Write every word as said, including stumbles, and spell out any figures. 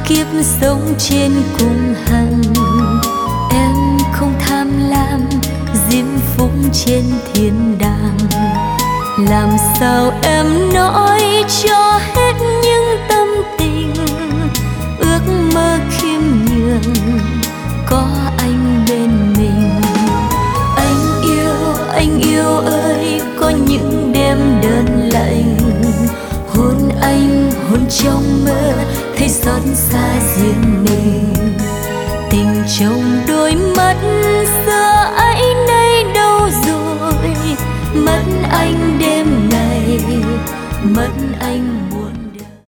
kiếp sống trên cung hằng. Em không tham lam diễm phúc trên thiên đàng. Làm sao em nói cho hết những tâm tình, ước mơ khiêm nhường có anh bên mình. Anh yêu, anh yêu ơi, có những đêm đơn lạnh, hôn anh hôn trong mơ thấy xót xa riêng mình.